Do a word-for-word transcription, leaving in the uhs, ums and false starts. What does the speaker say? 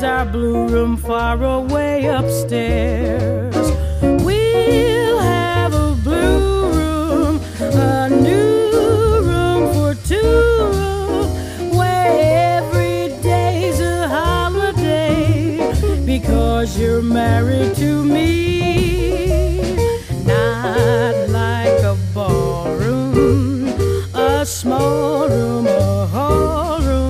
is our blue room far away upstairs. We'll have a blue room, a new room for two, where every day's a holiday, because you're married to me.